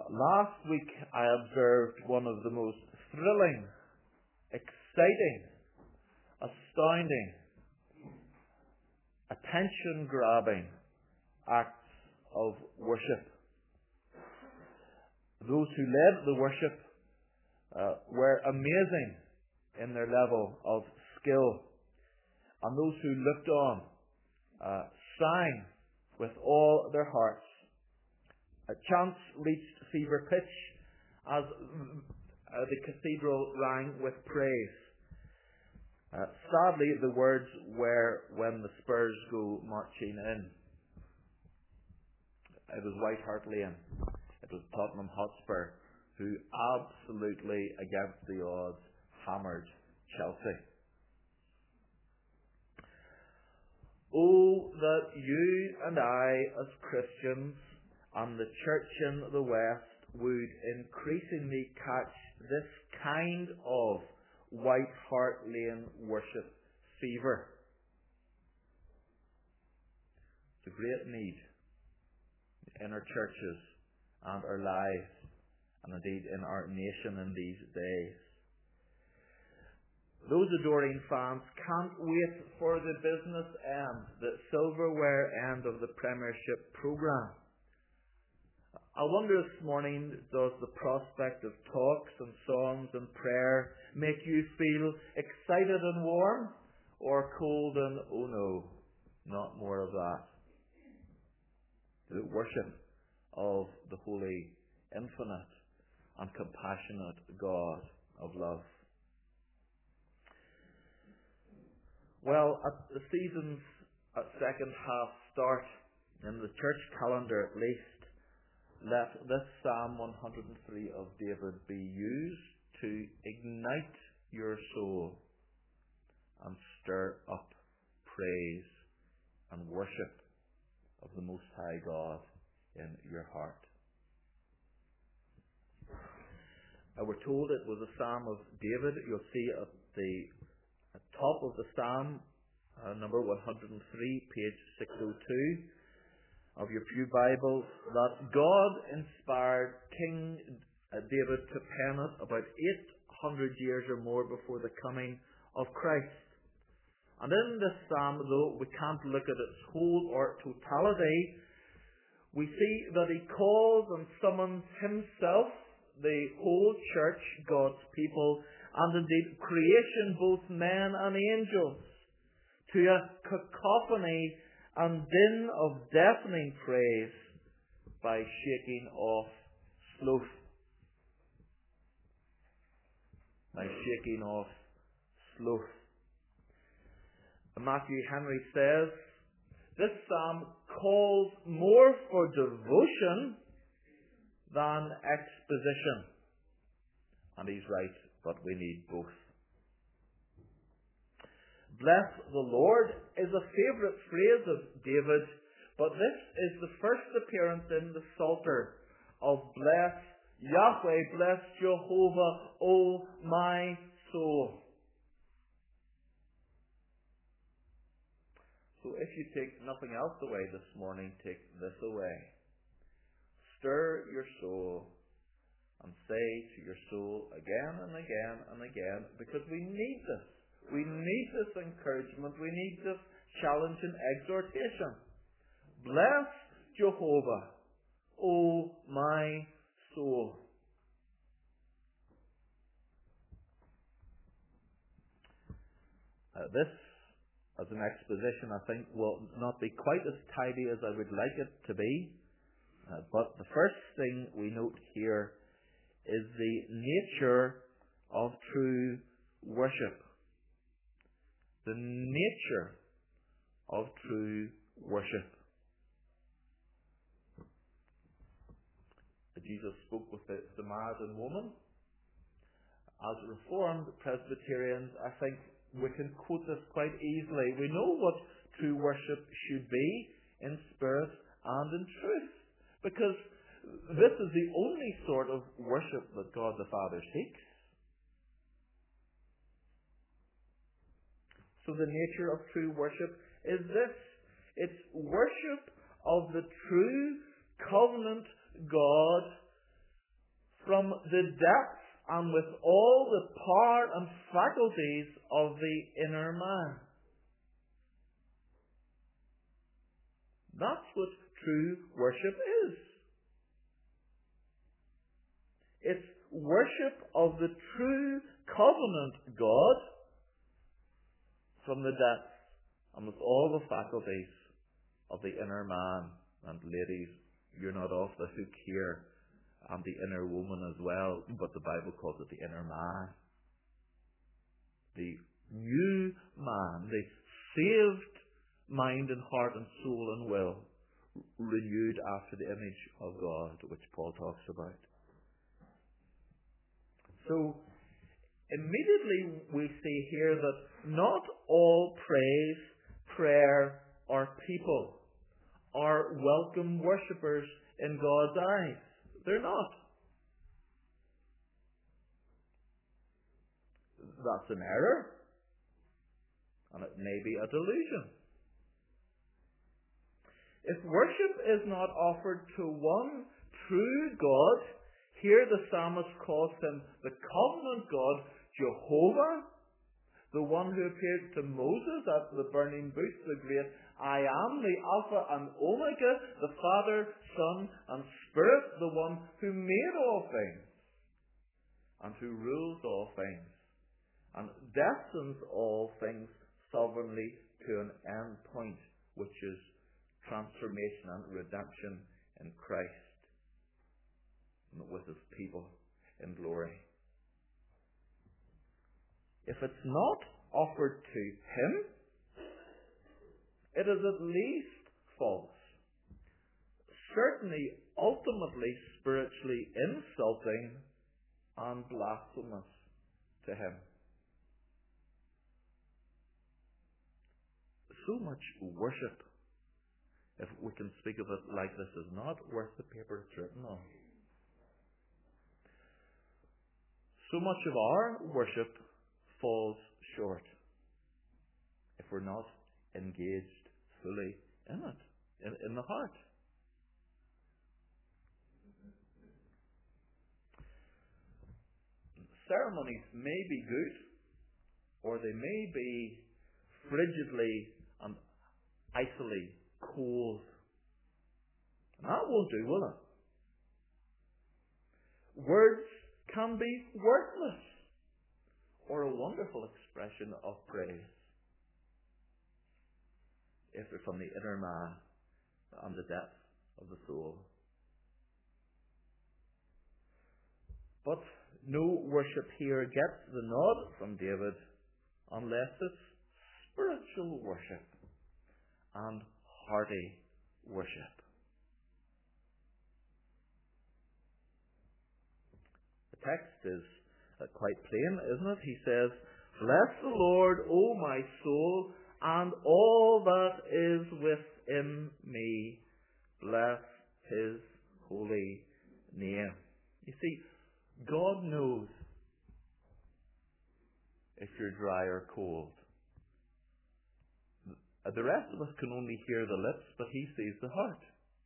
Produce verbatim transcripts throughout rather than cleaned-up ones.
Last week I observed one of the most thrilling, exciting, astounding, attention-grabbing acts of worship. Those who led the worship uh, were amazing in their level of skill, and those who looked on uh, sang with all their hearts. A chant reached fever pitch as uh, the cathedral rang with praise. Uh, sadly, the words were "when the Spurs go marching in." It was White Hart Lane. It was Tottenham Hotspur who absolutely, against the odds, hammered Chelsea. Oh, that you and I, as Christians, and the church in the West would increasingly catch this kind of White Hart Lane worship fever. It's a great need in our churches and our lives, and indeed in our nation in these days. Those adoring fans can't wait for the business end, the silverware end of the Premiership programme. I wonder this morning, does the prospect of talks and songs and prayer make you feel excited and warm, or cold and oh no, not more of that? The worship of the holy, infinite and compassionate God of love. Well, at the season's at second half start, in the church calendar at least, let this Psalm one hundred three of David be used to ignite your soul and stir up praise and worship of the Most High God in your heart. Uh, we're told it was a Psalm of David. You'll see at the at top of the Psalm, uh, number one hundred three, page six oh two of your Pew Bible, that God inspired King uh, David to pen it about eight hundred years or more before the coming of Christ. And in this Psalm, though we can't look at its whole or totality, we see that he calls and summons himself, the whole church, God's people, and indeed creation, both men and angels, to a cacophony and din of deafening praise by shaking off sloth. By shaking off sloth. Matthew Henry says, this psalm calls more for devotion than exposition. And he's right, but we need both. Bless the Lord is a favourite phrase of David, but this is the first appearance in the Psalter of bless Yahweh, bless Jehovah, O my soul. So if you take nothing else away this morning, take this away. Stir your soul and say to your soul again and again and again, because we need this. We need this encouragement. We need this challenge and exhortation. Bless Jehovah, O my soul. Uh, this, as an exposition, I think will not be quite as tidy as I would like it to be. Uh, but the first thing we note here is the nature of true worship. The nature of true worship. Jesus spoke with the Samaritan woman. As Reformed Presbyterians, I think we can quote this quite easily. We know what true worship should be in spirit and in truth, because this is the only sort of worship that God the Father seeks. So the nature of true worship is this. It's worship of the true covenant God from the depths and with all the power and faculties of the inner man. That's what true worship is. It's worship of the true covenant God from the depths and with all the faculties of the inner man. And ladies, you're not off the hook here. And the inner woman as well, but the Bible calls it the inner man. The new man, the saved mind and heart and soul and will, renewed after the image of God, which Paul talks about. So, immediately we see here that not all praise, prayer, or people are welcome worshippers in God's eyes. They're not. That's an error. And it may be a delusion. If worship is not offered to one true God, here the psalmist calls him the covenant God, Jehovah, the one who appeared to Moses at the burning bush, the great I am, the Alpha and Omega, the Father, Son, and Spirit, the one who made all things, and who rules all things, and destines all things sovereignly to an end point, which is transformation and redemption in Christ, with his people in glory. If it's not offered to him, it is at least false. Certainly, ultimately, spiritually insulting and blasphemous to him. So much worship, if we can speak of it like this, is not worth the paper it's written on. So much of our worship falls short if we're not engaged fully in it, in, in the heart. Ceremonies may be good, or they may be frigidly and icily cold. And that won't do, will it? Words can be worthless, or a wonderful expression of praise, if they're from the inner man and the depth of the soul. But no worship here gets the nod from David unless it's spiritual worship and hearty worship. The text is uh, quite plain, isn't it? He says, "Bless the Lord, O my soul, and all that is within me. Bless his holy name." You see, God knows if you're dry or cold. The rest of us can only hear the lips, but he sees the heart.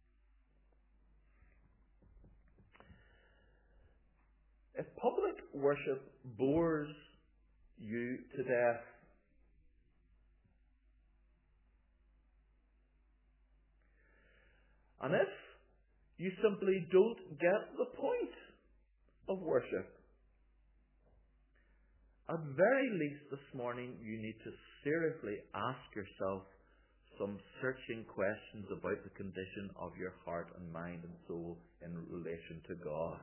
If public worship bores you to death, and if you simply don't get the point of worship, at very least this morning you need to seriously ask yourself some searching questions about the condition of your heart and mind and soul in relation to God.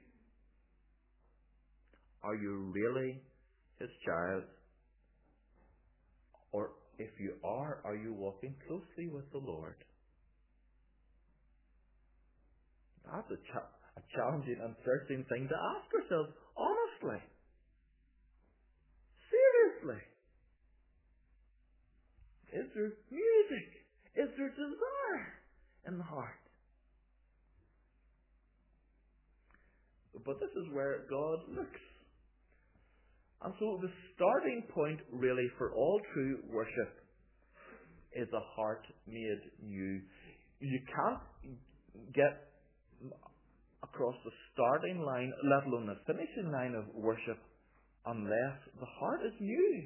Are you really his child? Or if you are, are you walking closely with the Lord? That's a, cha- a challenging and searching thing to ask ourselves, honestly. Seriously. Is there music? Is there desire in the heart? But this is where God looks. And so the starting point really for all true worship is a heart made new. You can't get across the starting line, let alone the finishing line of worship, unless the heart is new.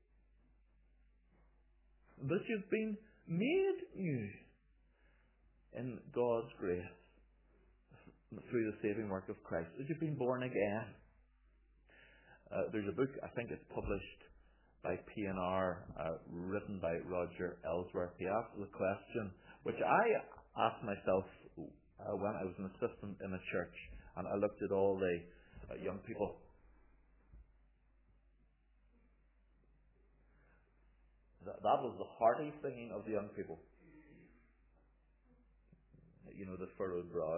That you've been made new in God's grace through the saving work of Christ. That you've been born again. Uh, there's a book, I think it's published by P N R, uh, written by Roger Ellsworth. He asked the question, which I asked myself uh, when I was an assistant in a church, and I looked at all the uh, young people. That, that was the hearty singing of the young people. You know, the furrowed brow.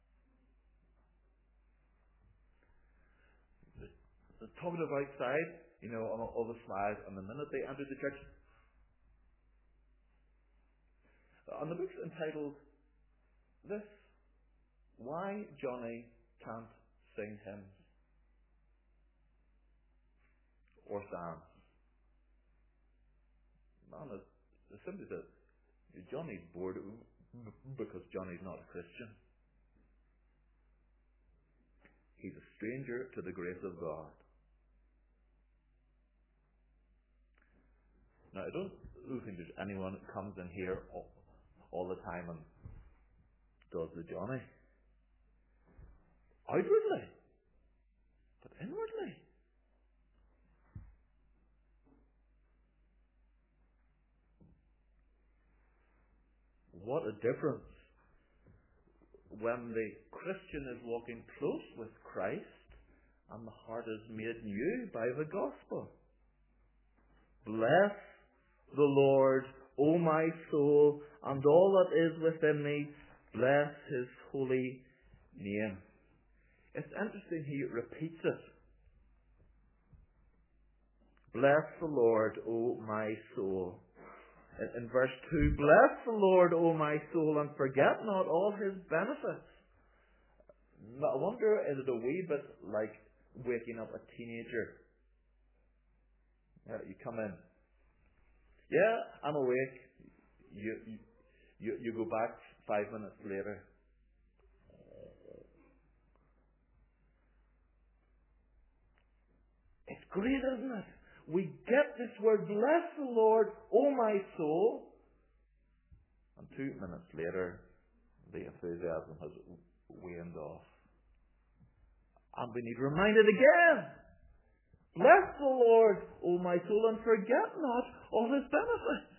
The, the talkative outside, you know, all, all the smiles, and the minute they entered the church. And the book's entitled, This, Why Johnny Can't Sing Hymns or Psalms. Man, it's, it's simply that Johnny's bored because Johnny's not a Christian. He's a stranger to the grace of God. Now, I don't, I don't think there's anyone that comes in here all, all the time and does the Johnny. Outwardly. But inwardly. What a difference when the Christian is walking close with Christ and the heart is made new by the gospel. Bless the Lord, O my soul, and all that is within me, bless his holy name. It's interesting he repeats it. Bless the Lord, O my soul. In, in verse two, bless the Lord, O my soul, and forget not all his benefits. I wonder, is it a wee bit like waking up a teenager? Yeah, you come in. Yeah, I'm awake. You, you, you, you go back five minutes later. It's great, isn't it? We get this word, bless the Lord, O my soul. And two minutes later, the enthusiasm has waned off. And we need reminded again. Bless the Lord, O my soul, and forget not all his benefits.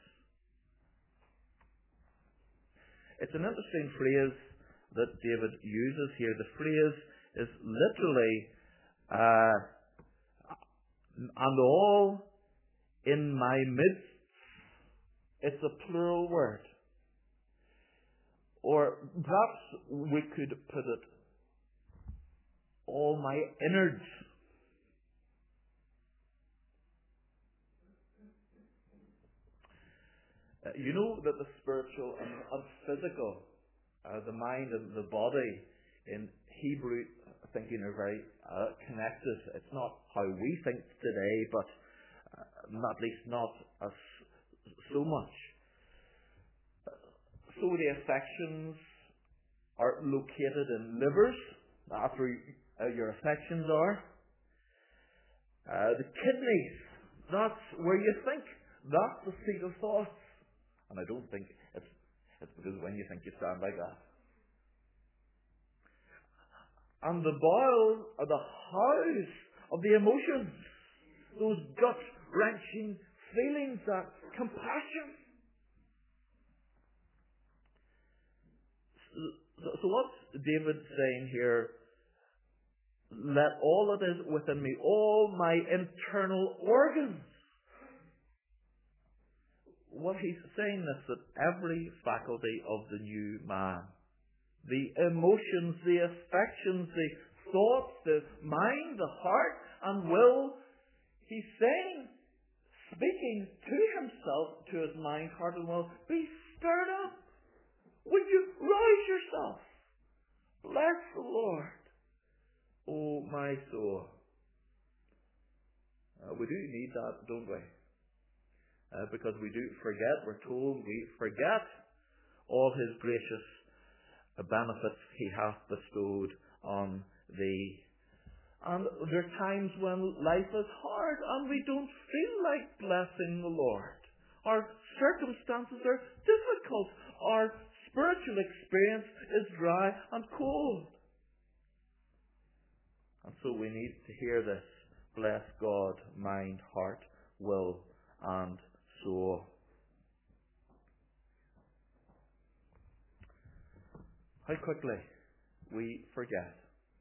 It's an interesting phrase that David uses here. The phrase is literally, uh, and all in my midst. It's a plural word. Or perhaps we could put it, all my innards. Uh, you know that the spiritual and, and physical, uh, the mind and the body in Hebrew thinking are very uh, connected. It's not how we think today, but uh, at least not as so much. So the affections are located in livers. That's where uh, your affections are. Uh, the kidneys, that's where you think. That's the seat of thoughts. And I don't think it's, it's because when you think you stand like that. And the bowels are the house of the emotions. Those gut-wrenching feelings, that compassion. So, so what's David saying here? Let all that is within me, all my internal organs. What he's saying is that every faculty of the new man, the emotions, the affections, the thoughts, the mind, the heart and will, he's saying, speaking to himself, to his mind, heart and will, be stirred up. Would you rouse yourself? Bless the Lord, O my soul. Uh, we do need that, don't we? Uh, because we do forget, we're told we forget all his gracious benefits he hath bestowed on Thee. And there are times when life is hard and we don't feel like blessing the Lord. Our circumstances are difficult. Our spiritual experience is dry and cold. And so we need to hear this. Bless God, mind, heart, will, and soul. How quickly we forget.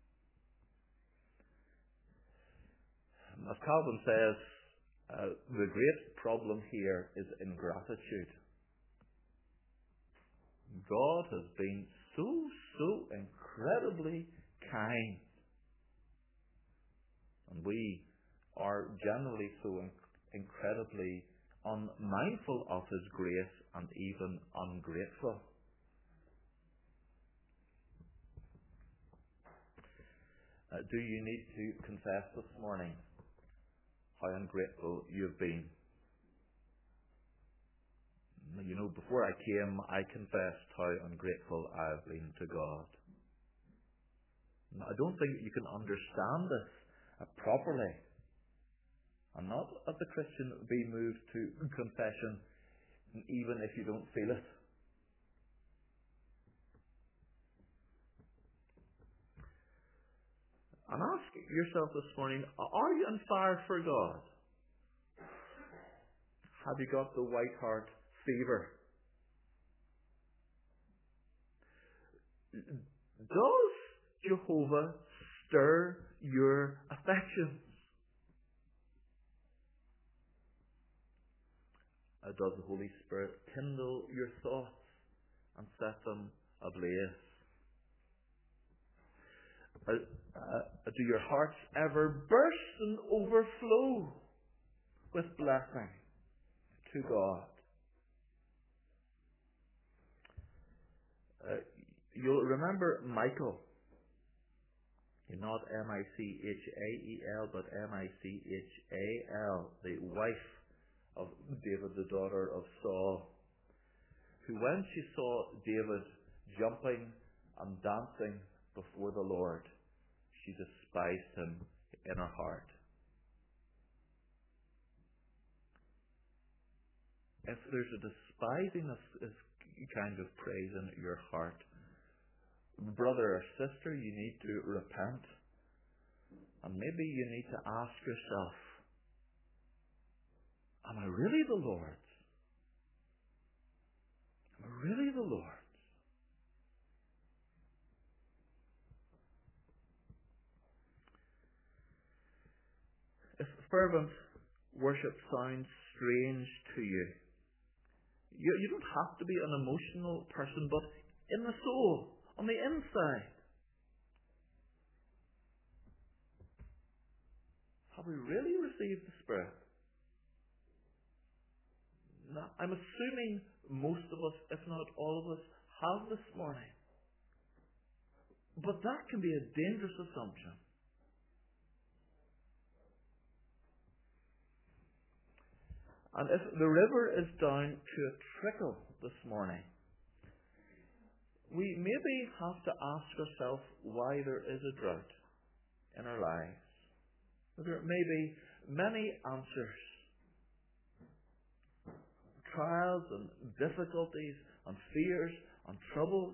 As Calvin says, uh, the great problem here is ingratitude. God has been so, so incredibly kind. And we are generally so inc- incredibly unmindful of His grace and even ungrateful. Uh, do you need to confess this morning how ungrateful you've been? You know, before I came, I confessed how ungrateful I've been to God. Now, I don't think you can understand this uh, properly. And not as a Christian be moved to confession, even if you don't feel it. And ask yourself this morning, are you on fire for God? Have you got the white hart fever? Does Jehovah stir your affections? Uh, does the Holy Spirit kindle your thoughts and set them ablaze? Uh, uh, do your hearts ever burst and overflow with blessing to God? Uh, you'll remember Michal. Not M I C H A E L, but M I C H A L, the wife of David, the daughter of Saul, who when she saw David jumping and dancing before the Lord, she despised him in her heart. If there's a despising of this kind of praise in your heart, brother or sister, you need to repent. And maybe you need to ask yourself, am I really the Lord's? Am I really the Lord's? If fervent worship sounds strange to you, you, you don't have to be an emotional person, but in the soul, on the inside, have we really received the Spirit? Now, I'm assuming most of us, if not all of us, have this morning. But that can be a dangerous assumption. And if the river is down to a trickle this morning, we maybe have to ask ourselves why there is a drought in our lives. There may be many answers. Trials and difficulties and fears and troubles.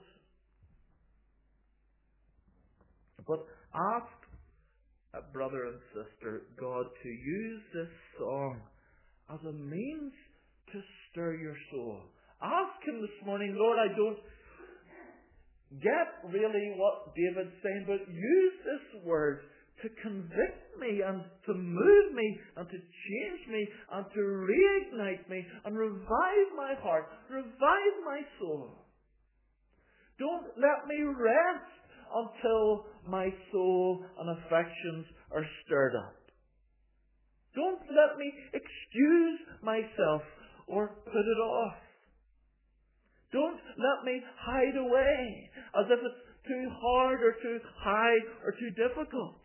But ask, uh, brother and sister, God to use this song as a means to stir your soul. Ask Him this morning, Lord, I don't get really what David's saying, but use this word to convict me and to move me and to change me and to reignite me and revive my heart, revive my soul. Don't let me rest until my soul and affections are stirred up. Don't let me excuse myself or put it off. Don't let me hide away as if it's too hard or too high or too difficult.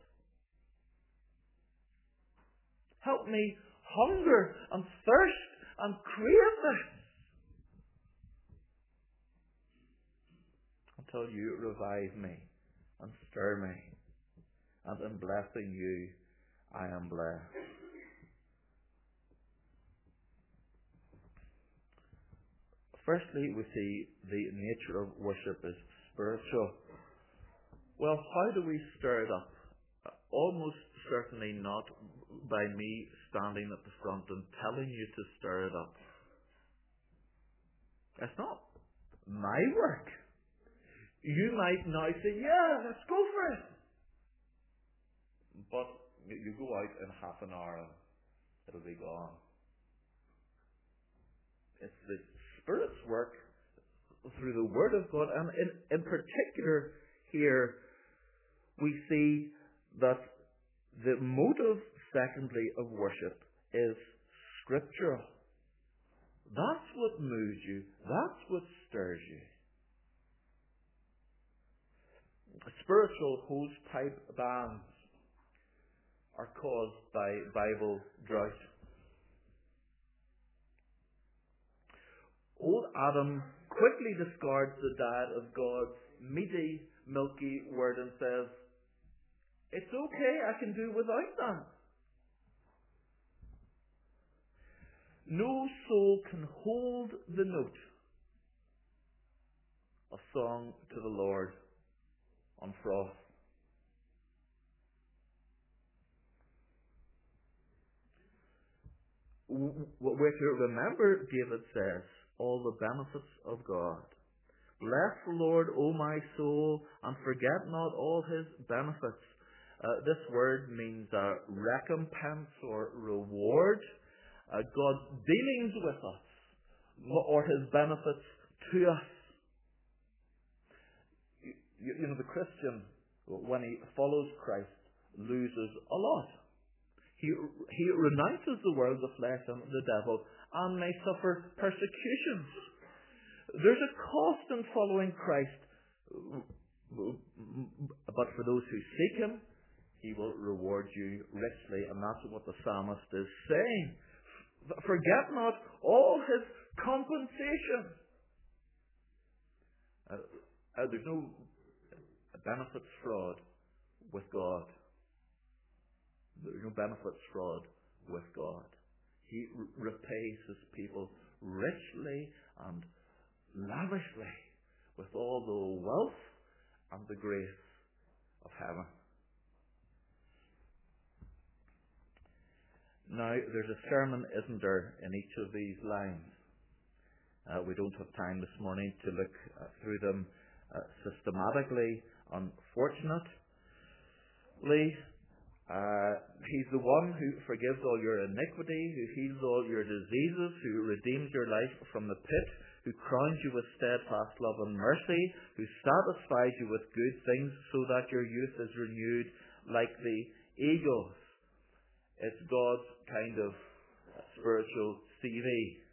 Help me hunger and thirst and crave this until you revive me and stir me, and in blessing you I am blessed. Firstly, we see the nature of worship is spiritual. Well, how do we stir it up? Almost certainly not by me standing at the front and telling you to stir it up. It's not my work. You might now say, yeah, let's go for it. But you go out in half an hour and it'll be gone. It's the Spirit's work through the Word of God. And in, in particular here, we see that the motive, secondly, of worship is scriptural. That's what moves you. That's what stirs you. Spiritual hosepipe bands are caused by Bible drought. Old Adam quickly discards the diet of God's meaty, milky word and says, it's okay, I can do without that. No soul can hold the note of song to the Lord on frost. We're to remember, David says, all the benefits of God. Bless the Lord, O my soul, and forget not all his benefits. Uh, this word means uh, recompense or reward. Uh, God's dealings with us, or his benefits to us. You, you know, the Christian, when he follows Christ, loses a lot. He, he renounces the world, the flesh, and the devil, and may suffer persecutions. There's a cost in following Christ, but for those who seek him, he will reward you richly, and that's what the psalmist is saying. Forget not all his compensation. Uh, uh, there's no benefits fraud with God. There's no benefits fraud with God. He r- repays his people richly and lavishly with all the wealth and the grace of heaven. Now, there's a sermon, isn't there, in each of these lines. Uh, we don't have time this morning to look uh, through them uh, systematically. Unfortunately, uh, he's the one who forgives all your iniquity, who heals all your diseases, who redeems your life from the pit, who crowns you with steadfast love and mercy, who satisfies you with good things so that your youth is renewed like the eagles. It's God's kind of spiritual C V.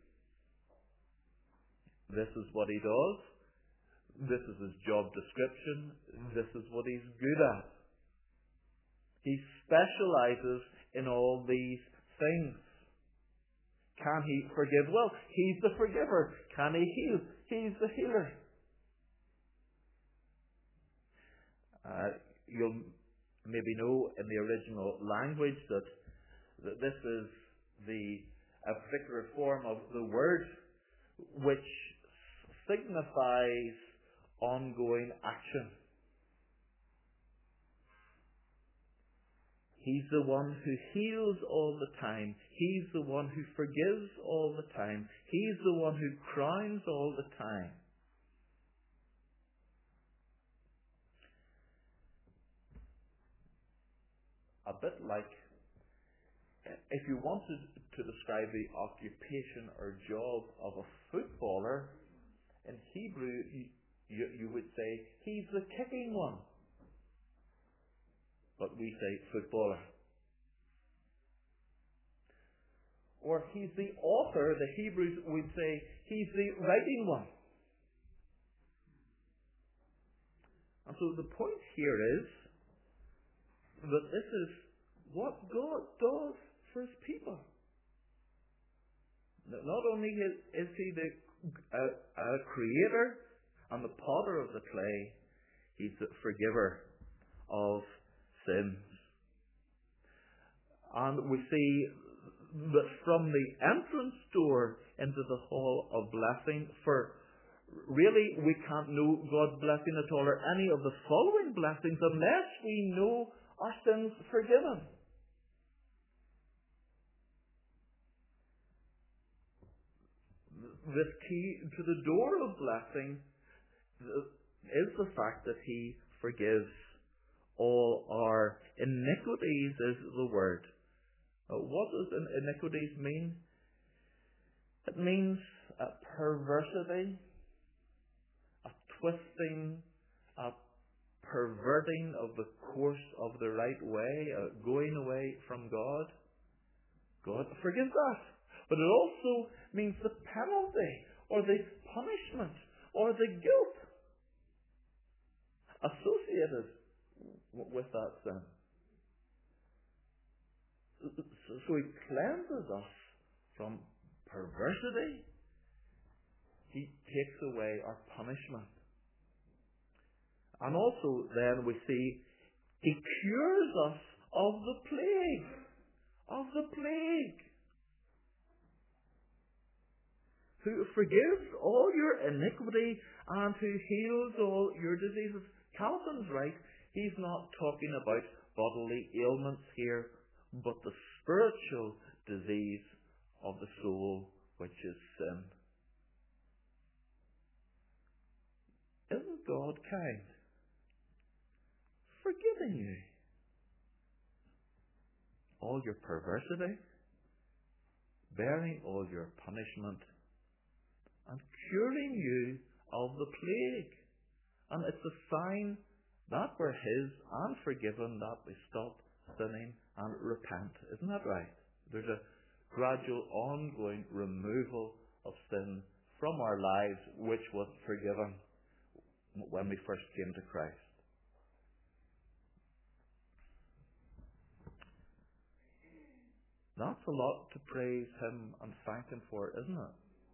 This is what he does. This is his job description. This is what he's good at. He specializes in all these things. Can he forgive? Well, he's the forgiver. Can he heal? He's the healer. Uh, you'll maybe know in the original language that, that this is the a particular form of the word which signifies ongoing action. He's the one who heals all the time. He's the one who forgives all the time. He's the one who crowns all the time. A bit like if you wanted to describe the occupation or job of a footballer, in Hebrew you, you, you would say, he's the kicking one. But we say footballer. Or he's the author, the Hebrews would say, he's the writing one. And so the point here is that this is what God does for his people. Not only is he the uh, uh, creator and the potter of the clay, he's the forgiver of sins. And we see that from the entrance door into the hall of blessing, for really we can't know God's blessing at all, or any of the following blessings, unless we know our sins forgiven. This key to the door of blessing is the fact that He forgives all our iniquities, is the word. Uh, what does iniquities mean? It means a perversity, a twisting, a perverting of the course of the right way, a going away from God. God forgives that. But it also means the penalty, or the punishment, or the guilt associated with that sin. So He cleanses us from perversity. He takes away our punishment. And also then we see He cures us of the plague. Of the plague. Who forgives all your iniquity and who heals all your diseases. Calvin's right. He's not talking about bodily ailments here, but the spiritual disease of the soul, which is sin. Isn't God kind? Forgiving you all your perversity, bearing all your punishment, and curing you of the plague. And it's a sign that we're His and forgiven, that we stop sinning and repent. Isn't that right? There's a gradual ongoing removal of sin from our lives, which was forgiven when we first came to Christ. That's a lot to praise Him and thank Him for, isn't it?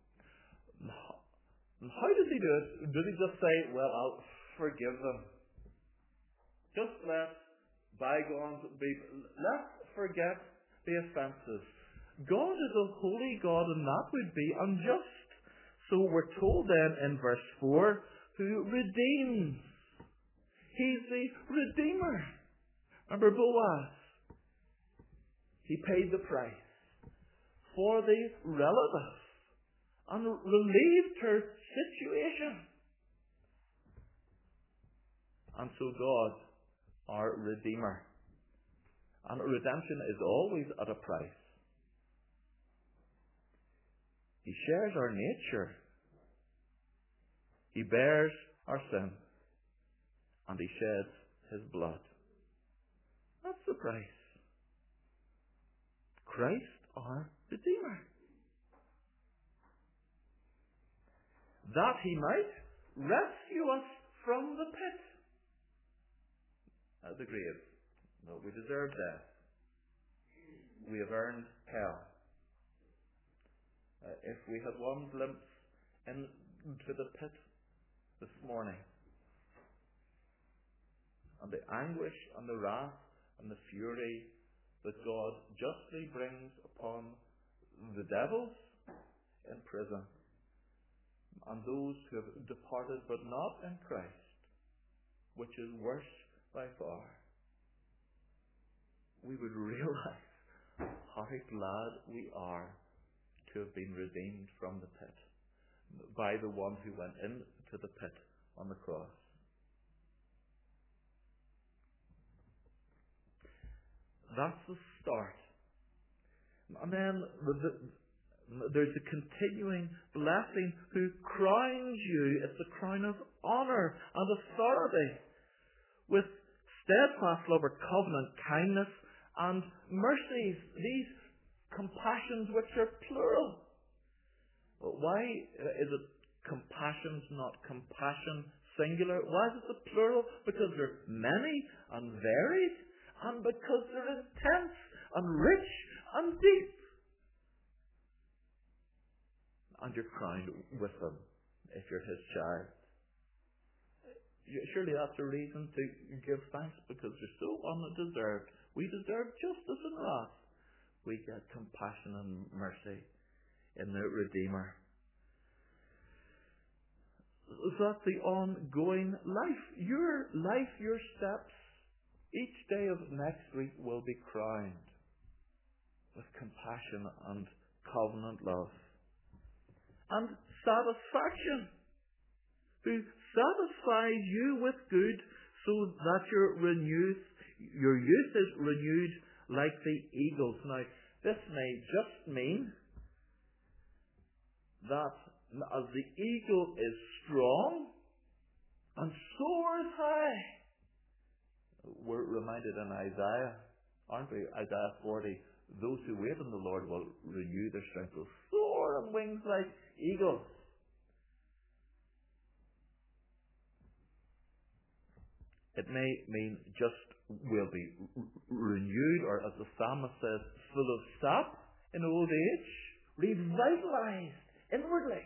How does He do it? Does He just say, well, I'll forgive them? Just let bygones be. Let's forget the offences. God is a holy God, and that would be unjust. So we're told then in verse four, who redeems. He's the Redeemer. Remember Boaz? He paid the price for the relative and relieved her situation. And so God, our Redeemer. And redemption is always at a price. He shares our nature. He bears our sin. And He sheds His blood. That's the price. Christ, our Redeemer. That He might rescue us from the pit. As the grave. No, we deserve death. We have earned hell. Uh, if we had one glimpse into the pit this morning, and the anguish and the wrath and the fury that God justly brings upon the devils in prison, and those who have departed but not in Christ, which is worse by far, we would realize how glad we are to have been redeemed from the pit by the one who went into the pit on the cross. That's the start. And then the, the, there's a continuing blessing who crowns you. It's a crown of honour and authority with steadfast love or covenant kindness and mercies. These compassions which are plural. Why is it compassions, not compassion singular? Why is it the plural? Because they're many and varied, and because they're intense and rich and deep. And you're crowned with them if you're His child. Surely that's a reason to give thanks, because they're so undeserved. We deserve justice and wrath. We get compassion and mercy in the Redeemer. So that's the ongoing life. Your life, your steps, each day of next week will be crowned with compassion and covenant love. And satisfaction, who satisfies you with good, so that your renewed, your youth is renewed like the eagles. Now, this may just mean that as the eagle is strong and soars high, we're reminded in Isaiah, aren't we? Isaiah forty, those who wait on the Lord will renew their strength, will soar on wings like eagles. It may mean just will be renewed, or as the psalmist says, full of sap in old age, revitalized inwardly.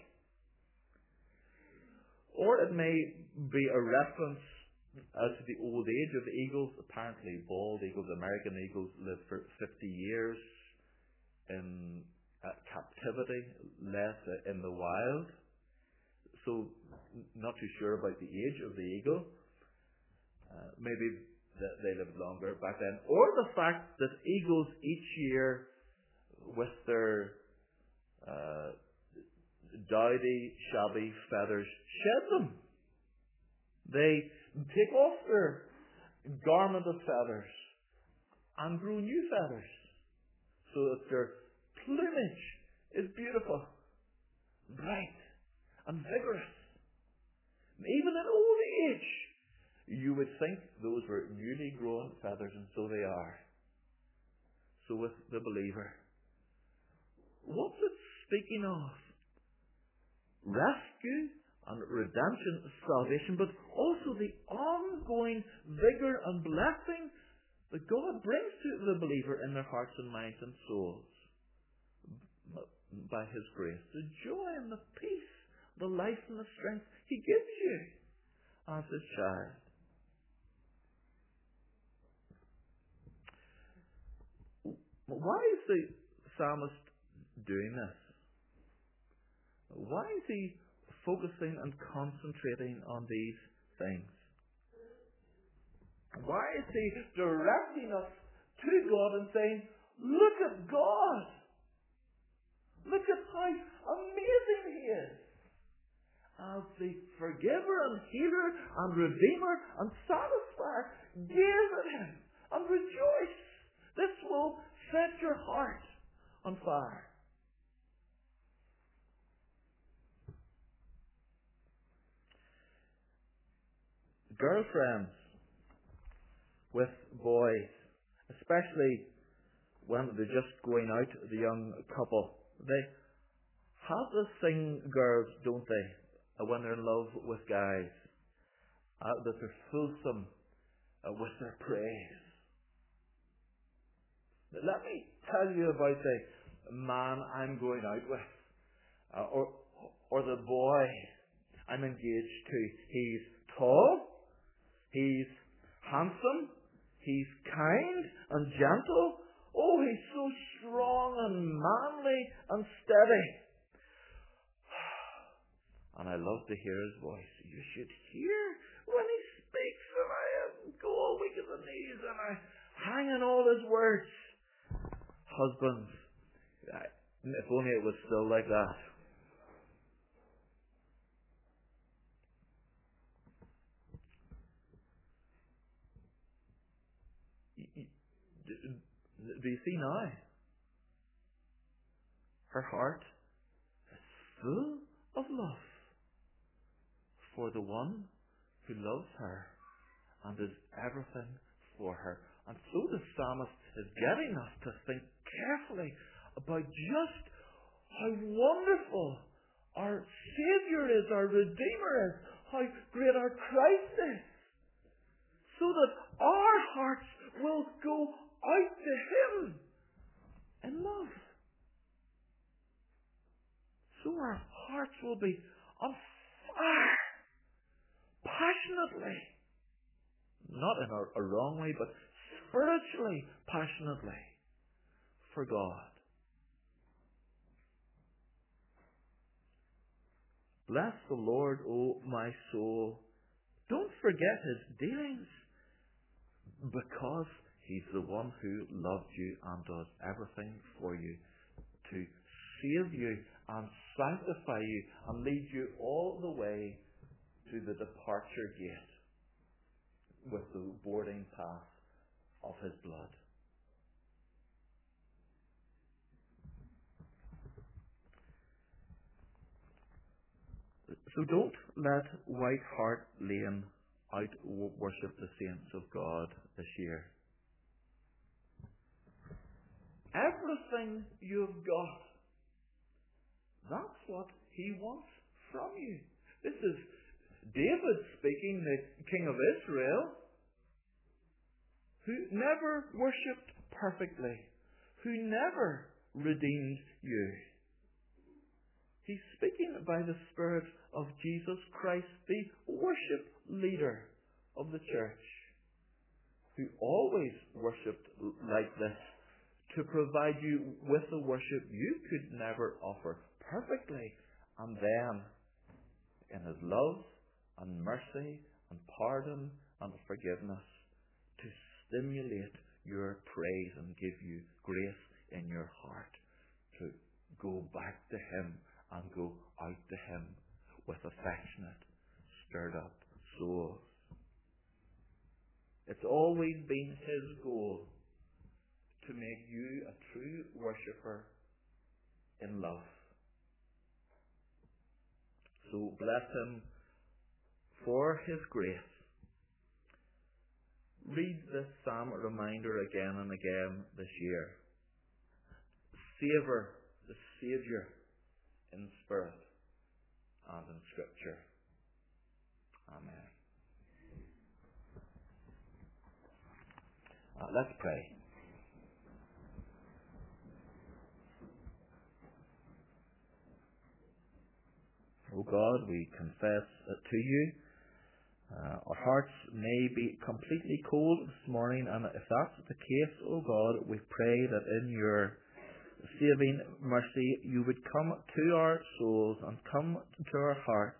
Or it may be a reference as to the old age of eagles. Apparently bald eagles, American eagles, live for fifty years in uh, captivity, less uh, in the wild. So, not too sure about the age of the eagle. Uh, maybe th- they lived longer back then. Or the fact that eagles each year, with their uh, dowdy, shabby feathers, shed them. They take off their garment of feathers and grow new feathers, so that their plumage is beautiful, bright, and vigorous. Even in old age, you would think those were newly grown feathers, and so they are. So with the believer, what's it speaking of? Rescue and redemption, salvation, but also the ongoing vigor and blessing that God brings to the believer in their hearts and minds and souls by His grace. The joy and the peace, the life and the strength He gives you as His child. Why is the psalmist doing this? Why is he focusing and concentrating on these things? Why is he directing us to God and saying, look at God! Look at how amazing He is! As the forgiver and healer and redeemer and satisfier, gaze at Him and rejoice. This will set your heart on fire. Girlfriends with boys, especially when they're just going out, the young couple, they have this thing, girls, don't they, when they're in love with guys, uh, that they're fulsome uh, with their praise. Let me tell you about the man I'm going out with, uh, or or the boy I'm engaged to. He's tall, he's handsome, he's kind and gentle. Oh, he's so strong and manly and steady. And I love to hear his voice. You should hear when he speaks, and I go all weak at the knees, and I hang on all his words. Husbands, if only it was still like that. Do you see now? Her heart is full of love for the one who loves her and is everything for her. And so the psalmist is getting us to think carefully about just how wonderful our Saviour is, our Redeemer is, how great our Christ is, so that our hearts will go out to Him in love. So our hearts will be on fire, passionately, not in a, a wrong way, but spiritually passionately for God. Bless the Lord, O my soul. Don't forget his dealings, because he's the one who loved you and does everything for you to save you and sanctify you and lead you all the way to the departure gate with the boarding pass of his blood. So don't let White Hart Lane out worship the saints of God this year. Everything you've got, that's what he wants from you. This is David speaking, the king of Israel, who never worshipped perfectly, who never redeemed you. He's speaking by the Spirit of Jesus Christ, the worship leader of the church, who always worshipped like this, to provide you with the worship you could never offer perfectly, and then, in his love and mercy and pardon and forgiveness, to stimulate your praise and give you grace in your heart to go back to him and go out to him with affectionate, stirred up souls. It's always been his goal to make you a true worshipper in love. So bless him for his grace. Read this psalm reminder again and again this year. Savour the Saviour in spirit and in Scripture. Amen. Uh, let's pray. O God, we confess to you. Uh, our hearts may be completely cold this morning, and if that's the case, O God, we pray that in your saving mercy you would come to our souls and come to our hearts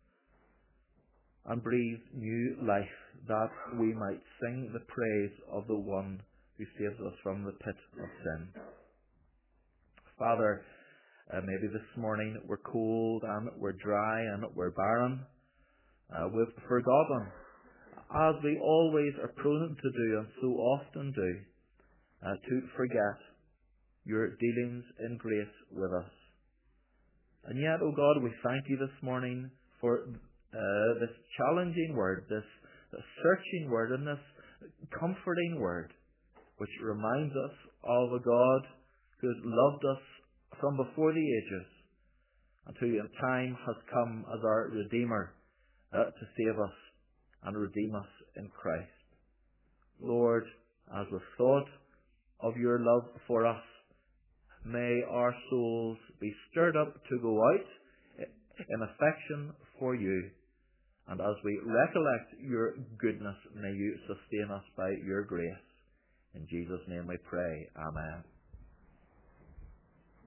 and breathe new life, that we might sing the praise of the one who saves us from the pit of sin. Father, uh, maybe this morning we're cold and we're dry and we're barren. Uh, we've forgotten, as we always are prone to do and so often do, uh, to forget your dealings in grace with us. And yet, O God, we thank you this morning for uh, this challenging word, this, this searching word, and this comforting word, which reminds us of a God who has loved us from before the ages, and who in time has come as our Redeemer uh, to save us and redeem us in Christ. Lord, as we thought of your love for us, may our souls be stirred up to go out in affection for you. And as we recollect your goodness, may you sustain us by your grace. In Jesus' name we pray. Amen.